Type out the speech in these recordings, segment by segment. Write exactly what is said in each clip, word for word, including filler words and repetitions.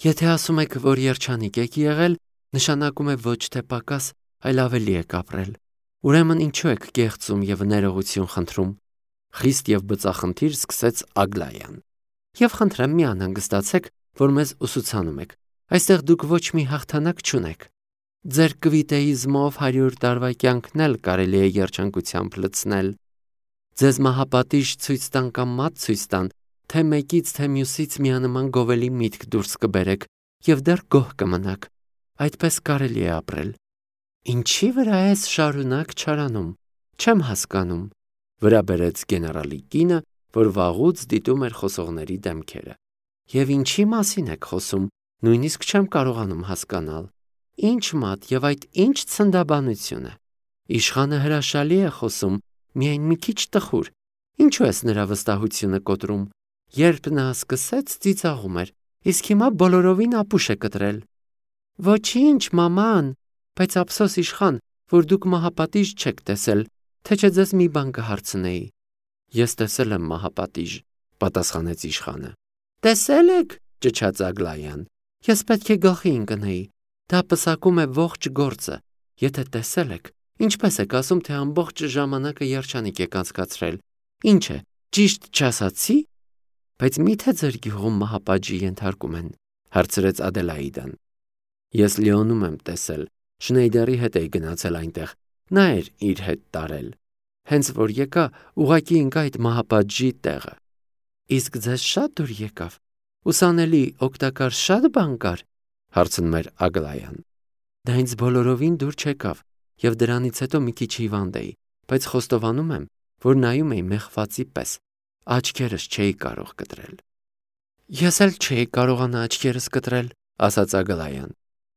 Եթե ասում եք, որ երջանիկ եք եղել, նշանակում է ոչ թե պակաս, այլ ավելի եք ապրել։ Ուրեմն ինչու եք կեղծում եւ ներողություն խնդրում։ Խիստ եւ բծախնդիր սկսեց Ագլայան։ Եվ խնդրեմ մի անհանգստացեք, որ մեզ ուսուցանում եք։ Այստեղ դուք ոչ մի հաղթանակ չունեք։ Ձեր կվիտեիզմով հարյուր տարվա կյանքն էլ կարելի է երջանկությամբ լցնել։ Ձեզ մահապատիժ ցույց տան կամ մատ ցույց տան, թե մեկից, թե մյուսից միանման գովելի միտք դուրս կբերեք եւ դեռ գոհ կմնաք։ Այդպես կարելի է ապրել։ Ինչի վրա ես շարունակ չարանում։ Չեմ հասկանում, վրա բերեց գեներալի կինը, որ վաղուց դիտում էր խոսողների դեմքերը։ Եվ ինչի մասին եք խոսում, նույնիսկ չեմ կարողանում հասկանալ։ Ինչ մատ եւ այդ ինչ ցնդաբանություն է։ Իշխանը հրաշալի է խոսում, միայն մի քիչ տխուր։ Ինչու ես նրա վստահությունը կոտրում։ Երբ նա սկսեց, ծիծաղում էր, իսկ հիմա բոլորովին ապուշ է կտրել։ Ոչինչ, մաման, բայց ափսոս իշխան, որ դուք մահապատիժ չեք տեսել, թե չէ ձեզ մի բան կհարցնեի։ Ես տեսել եմ մահապատիժ, պատասխանեց իշխանը։ Տեսել եք, ճչաց Ագլայան։ Ես պետք է գլխի ընկնեի։ Դա պսակում է ողջ գործը։ Եթե տեսել եք, ինչպես եք ասում, թե ամբողջ ժամանակը երջանիկ եք անցկացրել։ Ինչ է, ճիշտ չասացի։ Բայց միթե ձեր գյուղում մահապատժի ենթարկում են, հարցրեց Ադելաիդան։ Ես Լիոնում եմ տեսել, Շնեյդերի հետ էի գնացել այնտեղ, նա էր իր հետ տարել։ Հենց որ եկա, ուղղակի ընկա այդ մահապատժի տեղը։ Իսկ ձեզ շատ դուր եկավ։ Ուսանելի, օգտակար շատ բան կար, հարցնում էր Ագլայան։ Դա ինձ բոլորովին դուր չեկավ, եւ դրանից հետո մի քիչ հիվանդ էի, բայց խոստովանում եմ, որ նայում էի մեղվածի պես։ Աչքերս չէի կարող կտրել։ Ես էլ չէի կարողանա աչքերս կտրել, ասաց Ագլայան։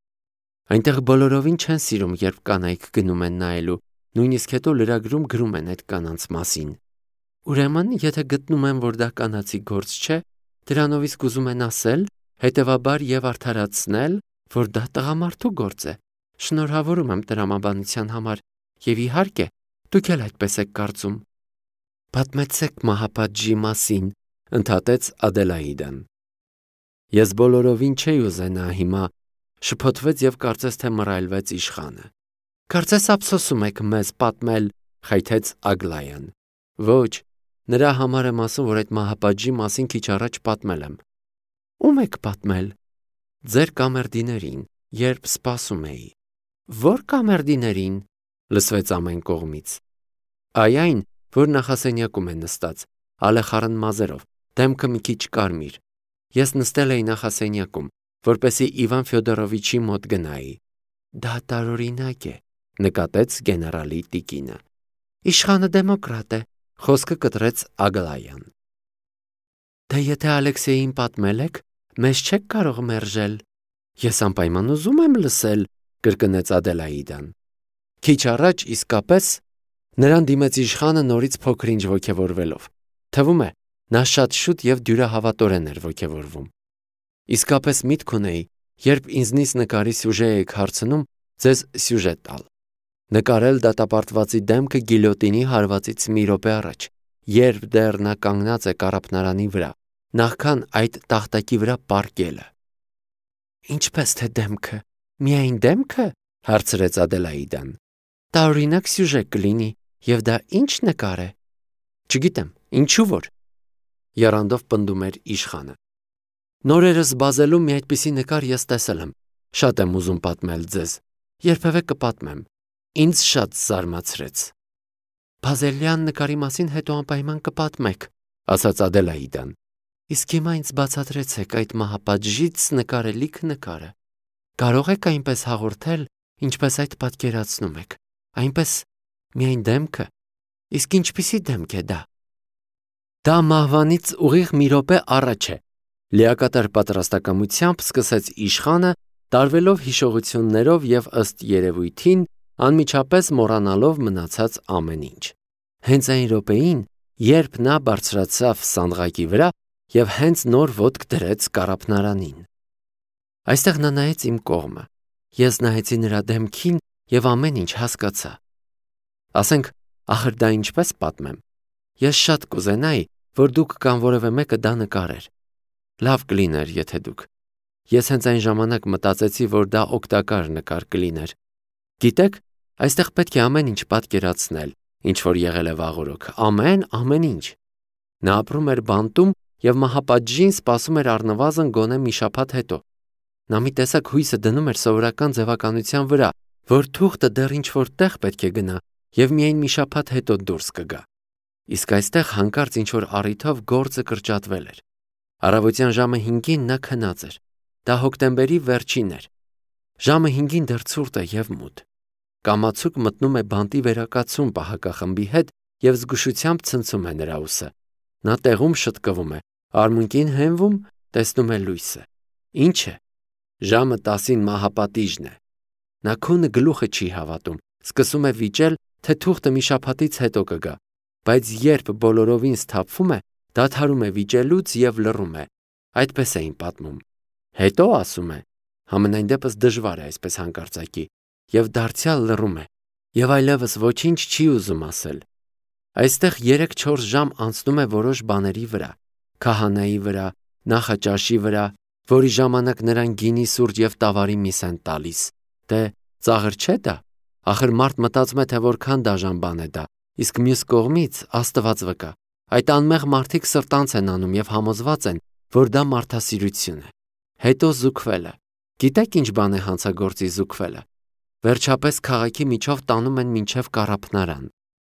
Այնտեղ բոլորովին չեն սիրում, երբ կանայք գնում են նայելու, նույնիսկ հետո լրագրում գրում են այդ կանանց մասին։ Ուրեմն, եթե գտնում են, որ դա կանացի գործ չէ, դրանով իսկ ուզում են ասել, հետևաբար եւ արդարացնել, որ դա տղամարդու գործ է։ Շնորհավորում եմ տրամաբանության համար, եւ իհարկե, դուք էլ այդպես եք կարծում։ Պատմեցեք մահապատժի մասին, ընդհատեց Ադելաիդան։ Ես բոլորովին չէի ուզենա հիմա, շփոթվեց եւ կարծես թե մռայլվեց իշխանը։ Կարծես ափսոսում եք մեզ պատմել, խայթեց Ագլայան։ Ոչ, նրա համար եմ ասում, որ այդ մահապատժի մասին քիչ առաջ պատմել եմ։ Ում եք պատմել։ Ձեր կամերդիներին, երբ սպասում էի։ Որ կամերդիներին, լսվեց ամեն կողմից։ Այ այն, որ նախասենյակում է նստած, ալեխառն մազերով, դեմքը մի քիչ կարմիր։ Ես նստել էի նախասենյակում, որպեսզի Իվան Ֆյոդորովիչի մոտ գնայի։ Դա տարօրինակ է, նկատեց գեներալի տիկինը։ Իշխանը դեմոկրատ է, խոսքը կտրեց Ագլայան։ Դե եթե Ալեքսեյին պատմել եք, մեզ չեք կարող մերժել։ Ես անպայման ուզում եմ լսել, կրկնեց Ադելաիդան։ Քիչ առաջ իսկապես նրան դիմեց իշխանը նորից փոքր-ինչ ոգևորվելով։ Թվում է, նա շատ շուտ եւ դյուրահավատորեն էր ոգևորվում։ Իսկապես միտք ունեի, երբ ինձնից նկարի սյուժե եք հարցնում, ձեզ սյուժե տալ։ Նկարել դատապարտվածի դեմքը գիլյոտինի հարվածից մի րոպե առաջ, երբ դեռ նա կանգնած է կառափնարանի վրա, նախքան այդ տախտակի վրա պառկելը։ Ինչպես թե դեմքը, միայն դեմքը, հարցրեց Ադելաիդան։ Տարօրինակ սյուժե կլինի, եւ դա ինչ նկար է։ Չգիտեմ, ինչու որ։ Եռանդով պնդում էր իշխանը։ Նորերս բազելու մի այդպիսի նկար ես տեսել եմ։ Շատ եմ ուզում պատմել ձեզ։ Երբևէ կպատմեմ։ Ինձ շատ զարմացրեց։ Բազելյան նկարի մասին հետո անպայման կպատմեք, ասաց Ադելաիդան։ Իսկ հիմա ինձ բացատրեցեք այդ մահապատժից նկարելիք նկարը։ Կարող եք այնպես հաղորդել, ինչպես այդ պատկերացնում եք։ Այնպես միայն դեմքը։ Իսկ ինչպիսի դեմք է դա։ Դա մահվանից ուղիղ մի րոպե առաջ է։ Լիակատար պատրաստակամությամբ սկսեց իշխանը, տարվելով հիշողություններով եւ ըստ երևույթին անմիջապես մոռանալով մնացած ամեն ինչ։ Հենց այն րոպեին, երբ նա բարձրացավ սանդղակի վրա եւ հենց նոր ոտք դրեց կառափնարանին։ Այստեղ նա նայեց իմ կողմը։ Ես նայեցի նրա դեմքին եւ ամեն ինչ հասկացա։ Ասենք, ախր դա ինչպես պատմեմ։ Ես շատ կուզենայի, որ դուք կամ որևէ մեկը դա նկարեր։ Լավ կլիներ, եթե դուք։ Ես հենց այն ժամանակ մտածեցի, որ դա օգտակար նկար կլիներ։ Գիտեք, այստեղ պետք է ամեն ինչ պատկերացնել, ինչ որ եղել է վաղօրոք, ամեն, ամեն ինչ։ Նա ապրում էր բանտում և մահապատժին սպասում էր առնվազն գոնե մի շաբաթ հետո։ Նա մի տեսակ հույսը դնում էր սովորական ձևականության վրա, որ թուղթը դեռ ինչ-որ տեղ պետք է գնա և միայն մի շաբաթ հետո դուրս կգա։ Իսկ այստեղ հանկարծ ինչ-որ առիթով գործը կրճատվել էր։ Առավոտյան ժամը հինգին նա քնած էր։ Դա հոկտեմբերի վերջինն էր։ Ժամը հինգին դեռ ցուրտ է և մութ։ Կամացուկ մտնում է բանտի վերակացում պահակախմբի հետ և զգուշությամբ ցնցում է նրա ուսը։ Նա տեղում շտկվում է, արմունկին հենվում, տեսնում է լույսը։ Ինչ է։ Ժամը տասին մահապատիժն է։ Նա քունը գլուխը չի հավատում, սկսում է վիճել, թե թուղթը մի շաբաթից հետո կգա, բայց երբ բոլորովին սթափվում է, դադարում է վիճելուց և լռում է։ Այդպես էին պատմում։ Հետո ասում է, համենայն դեպս դժվար է այսպես հանկարծակի, և դարձյալ լռում է, և այլևս ոչինչ չի ուզում ասել։ Այստեղ երեք-չորս ժամ անցնում է որոշ բաների վրա, քահանայի վրա, նախաճաշի վրա, որի ժամանակ նրան գինի, սուրճ և տավարի միս են տալիս։ Դե, ծաղր չէ՞ դա։ Ախր մարդ մտածում է, թե որքան դաժան բան է դա, իսկ մյուս կողմից, Աստված վկա, այդ անմեղ մարդիկ սրտանց են անում և համոզված են, որ դա մարդասիրություն է։ Հետո զուգվելը։ Գիտեք ինչ բան է հանցագործի զուգվելը։ Վերջապես քաղաքի միջով տանում են մինչև կառափնարան։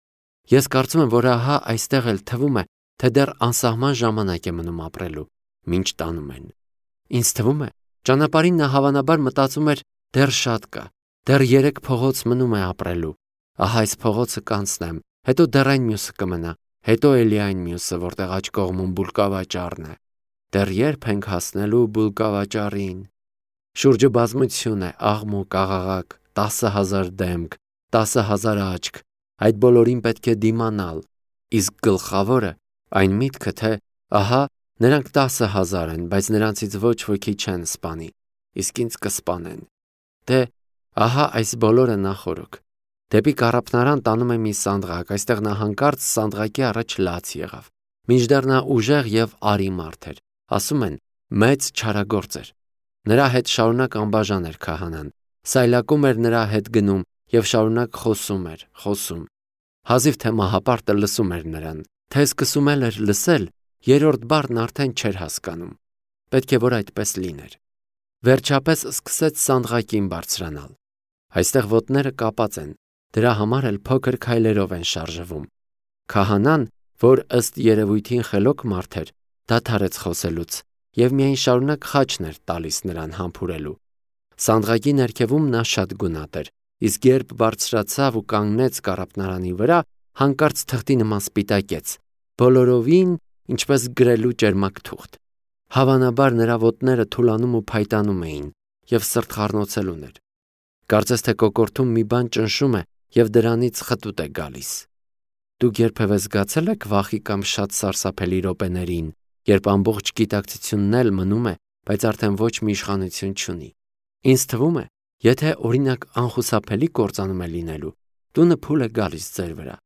Ես կարծում եմ, որ ահա այստեղ էլ թվում է, թե դեռ անսահման ժամանակ է մնում ապրելու, մինչ տանում են։ Ինձ թվում է, ճանապարհին նա հավանաբար մտածում էր, դեռ շատ կա, դեռ երեք փողոց մնում է ապրելու։ Ահա այս փողոցը կանցնեմ, հետո դեռ այն մյուսը կմնա, հետո էլի այն մյուսը, որտեղ աջ կողմում բուլկավաճառն է։ Դեռ երբ ենք հասնելու բուլկավաճառին։ Շուրջը բազմություն է, աղմուկ, աղաղակ, տասը հազար դեմք, տասը հազար աչք, այդ բոլորին պետք է դիմանալ։ Իսկ գլխավորը այն միտքը, թե ահա նրանք տասը հազար են, բայց նրանցից ոչ ոքի չեն սպանի, իսկ ինձ կսպանեն։ Դե, ահա այս բոլորը նախօրոք։ Դեպի կառափնարան տանում է մի սանդղակ, այստեղ նա հանկարծ սանդղակի առաջ լաց եղավ։ Մինչդեռ նա ուժեղ և արի մարդ էր, ասում են, մեծ չարագործ էր։ Նրա հետ շարունակ անբաժան էր քահանան, սայլակում էր նրա հետ գնում և շարունակ խոսում էր, խոսում։ Հազիվ թե մահապարտը լսում էր նրան, թե սկսում էլ էր լսել, երրորդ բառն արդեն չէր հասկանում։ Պետք է որ այդպես լիներ։ Վերջապես սկսեց սանդղակին բարձրանալ։ Այստեղ ոտները կապած են, դրա համար էլ փոքր քայլերով են շարժվում։ Քահանան, որ ըստ երևույթին խելոք մարդ էր, դադարեց խոսելուց և միայն շարունակ խաչն էր տալիս նրան համբուրելու։ Սանդղակի ներքևում նա շատ գունատ էր, իսկ երբ բարձրացավ ու կանգնեց կառափնարանի վրա, հանկարծ թղթի նման սպիտակեց, բոլորովին, ինչպես գրելու ճերմակ թուղթ։ Հավանաբար նրա ոտները թուլանում ու փայտանում էին և սրտխառնոցելուն էր։ Կարծես թե կոկորդում մի բան ճնշում է և դրանից խտուտ է գալիս։ Դուք երբևէ զգացե՞լ եք վախի կամ շատ սարսափելի րոպեներին, երբ ամբողջ գիտակցությունն էլ մնում է, բայց արդեն ոչ մի իշխանություն չունի։ Ինձ թվում է, եթե օրինակ անխուսափելի կործանում է լինելու, տունը փուլ է գալիս ձեր վրա։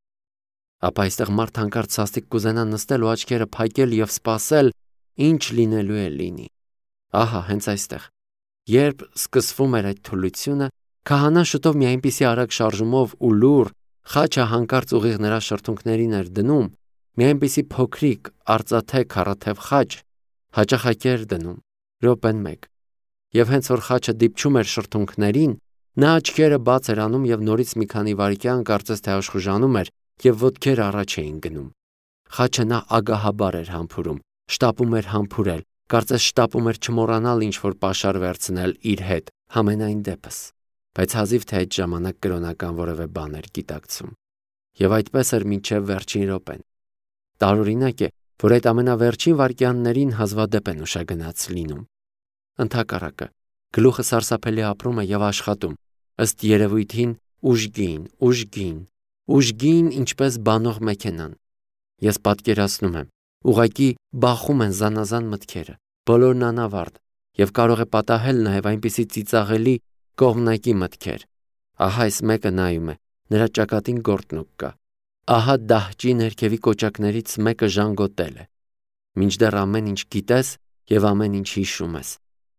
Ապա այստեղ մարդ հանկարծ սաստիկ կուզենա նստել ու աչքերը փակել և սպասել, ինչ լինելու է լինի։ Ահա հենց այստեղ։ Երբ սկսվում էր այդ թուլությունը, քահանան շուտով մի այնպիսի արագ շարժումով ու լուռ, խաչը հանկարծ ուղիղ նրա շրթունքներին էր դնում, մի այնպիսի փոքրիկ, արծաթե քառաթև խաչ, հաճախակի էր դնում, րոպեն մեկ։ Եվ հենց որ խաչը դիպչում էր շրթունքներին, նա աչքերը բաց էր անում և նորից մի քանի վայրկյան կարծես թե աշխուժանում էր և ոտքերը առաջ էին գնում։ Խաչը նա ագահաբար էր համբուրում, շտապում էր համբուրել, կարծես շտապում էր չմոռանալ ինչ-որ պաշար վերցնել իր հետ, համենայն դեպս, բայց հազիվ թե այդ ժամանակ կրոնական որևէ բան էր գիտակցում։ Եվ այդպես էր մինչև վերջին րոպեն։ Տարօրինակ է, որ այդ ամենավերջին վայրկյաններին հազվադեպ են ուշագնաց լինում։ Ընդհակառակը, գլուխը սարսափելի ապրում է և աշխատում, ըստ երևույթին ուժգին, ուժգին, ուժգին, ինչպես բանող մեքենան։ Ես պատկերացնում եմ, ուղղակի բախում են զանազան մտքերը, բոլորն անավարտ, և կարող է պատահել նաև այնպիսի ծիծաղելի կողմնակի մտքեր։ Ահա այս մեկը նայում է, նրա ճակատին գորտնուկ կա։ Ահա դահճի ներքևի կոճակներից մեկը ժանգոտել է։ Մինչդեռ ամեն ինչ գիտես և ամեն ինչ հիշում ես։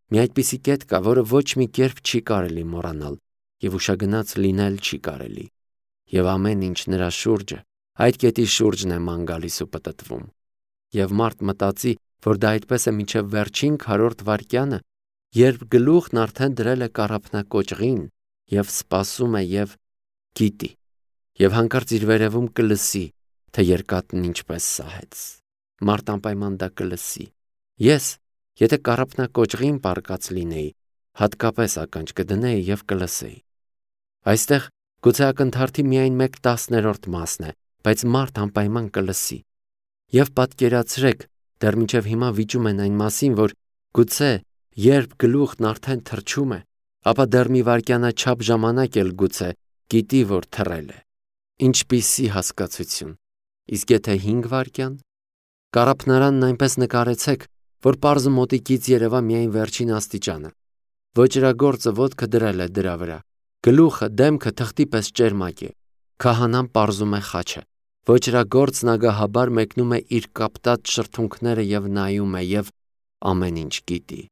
Մի այդպիսի կետ կա, որը ոչ մի կերպ չի կարելի մոռանալ եւ ուշագնաց լինել չի կարելի։ Եվ ամեն ինչ նրա շուրջը, այդ կետի շուրջն է ման գալիս ու պտտվում։ Եվ մարդ մտածի, որ դա այդպես է մինչև վերջին քառորդ վայրկյանը, երբ գլուխն արդեն դրել է կառափնակոճղին եւ սպասում է եւ գիտի, եւ հանկարծ իր վերևում կլսի, թե երկաթն ինչպես սահեց։ Մարդ անպայման դա կլսի։ Ես, եթե կառափնակոճղին պառկած լինեի, հատկապես ականջ կդնեի եւ կլսեի։ Այստեղ գուցե ակնթարթի միայն մեկ տասներորդ մասն է, բայց մարդ անպայման կլսի։ Եվ պատկերացրեք, դեռ մինչև հիմա վիճում են այն մասին, որ գուցե երբ գլուխն արդեն թրջում է, ապա դեռ մի վայրկյանաչափ ժամանակ էլ գուցե գիտի, որ թռել է։ Ինչպիսի հասկացություն։ Իսկ եթե հինգ վայրկյան։ Կառափնարանն այնպես նկարեցեք, որ պարզը մոտիկից երևա միայն վերջին աստիճանը։ Ոճրագործը ոտքը դրել է դրա վրա։ Գլուխը, դեմքը թղթի պես ճերմակ է։ Քահանան պարզում է խաչը։ Ոճրագործն ագահաբար մեկնում է իր կապտած շրթունքները եւ նայում է եւ ամեն ինչ գիտի։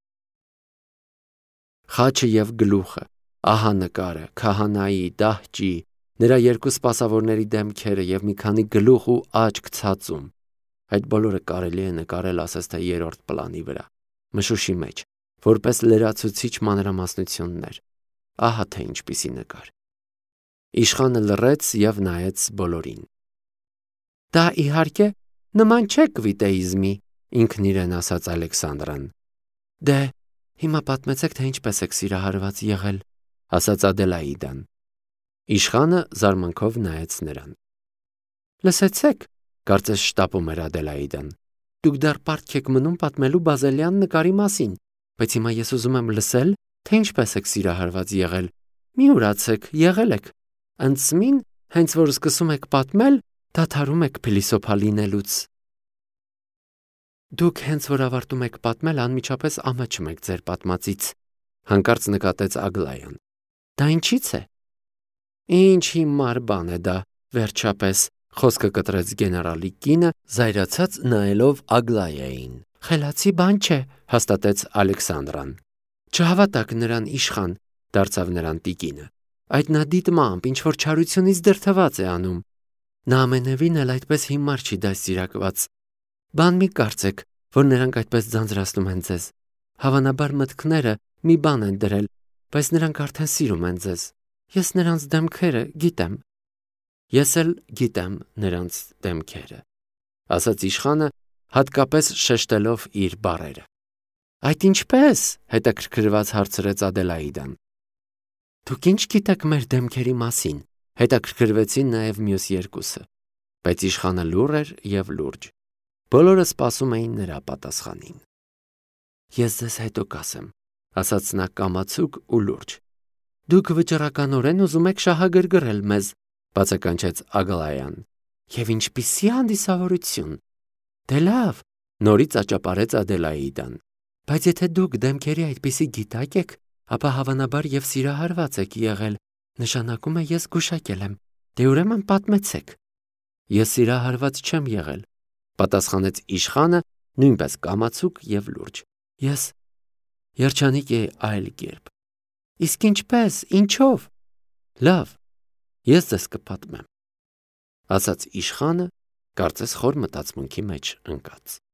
Խաչը եւ գլուխը, ահա նկարը, քահանայի, դահճի, նրա երկու սպասավորների դեմքերը եւ մի քանի գլուխ ու աչք ցածում։ Այդ բոլորը կարելի է նկարել ասես թե երրորդ պլանի վրա, մշուշի մեջ, որպես լրացուցիչ մանրամասնություններ։ Ահա թե ինչպիսի նկար։ Իշխանը լռեց եւ նայեց բոլորին։ Դա իհարկե նման չէ կվիտեիզմի, ինքն իրեն ասաց Ալեքսանդրան։ Դե, հիմա պատմեցեք, թե ինչպես եք սիրահարված եղել, ասաց Ադելաիդան։ Իշխանը զարմանքով նայեց նրան։ Լսեցեք, կարծես շտապում էր Ադելաիդան։ Դուք դեռ պարտք եք մնում պատմելու Բազելյան նկարի մասին, բայց հիմա ես ուզում եմ լսել, թե ինչպես եք սիրահարված եղել։ Մի ուրացեք, եղել եք։ Ընծմին, հենց որ սկսում եք պատմել, դադարում եք փիլիսոփա լինելուց։ Դուք հենց որ ավարտում եք պատմել, անմիջապես ամաչում եք ձեր պատմածից, հանկարծ նկատեց Ագլայան։ Դա ինչից է։ Ինչ հիմար բան է դա, վերջապես, խոսքը կտրեց գեներալի կինը, զայրացած նայելով Ագլայային։ Խելացի բան չէ, հաստատեց Ալեքսանդրան։ Չհավատաք նրան, իշխան, դարձավ նրան տիկինը։ Այդ նա դիտմամբ ինչ որ չարությունից դրդված է անում։ Նա ամենևին էլ այդպես հիմար չի դաստիարակված։ Բան մի կարծեք, որ նրանք այդպես ձանձրացնում են ձեզ։ Հավանաբար մտքները մի բան են դրել, բայց նրանք արդեն սիրում են ձեզ։ Ես նրանց դեմքերը գիտեմ։ Ես էլ գիտեմ նրանց դեմքերը, ասաց իշխանը, հատկապես շեշտելով իր բառերը։ Այդ ինչպես, հետաքրքրված հարցրեց Ադելաիդան։ Դուք ինչ գիտեք մեր դեմքերի մասին, հետաքրքրվեցին նաև մյուս երկուսը, բայց իշխանը լուռ էր եւ լուրջ։ Բոլորը սպասում էին նրա պատասխանին։ Ես ձեզ հետո կասեմ, ասաց նա կամացուկ ու լուրջ։ Դուք վճռականորեն ուզում եք շահագրգռել մեզ, բացականչեց Ագլայան։ Եվ ինչպիսի հանդիսավորություն։ Դե լավ, նորից աճապարեց Ադելաիդան։ Բայց եթե դուք դեմքերի այդպիսի գիտակ եք, ապա հավանաբար եւ սիրահարված եք եղել, նշանակում է ես գուշակել եմ։ Դե ուրեմն պատմեցեք։ Ես սիրահարված չեմ եղել, պատասխանեց իշխանը, նույնպես կամացուկ եւ լուրջ։ Ես երջանիկ էի այլ կերպ։ Իսկ ինչպես, ինչով։ Լավ, ես ձեզ կպատմեմ, ասաց իշխանը, կարծես խոր մտածմունքի մեջ ընկած։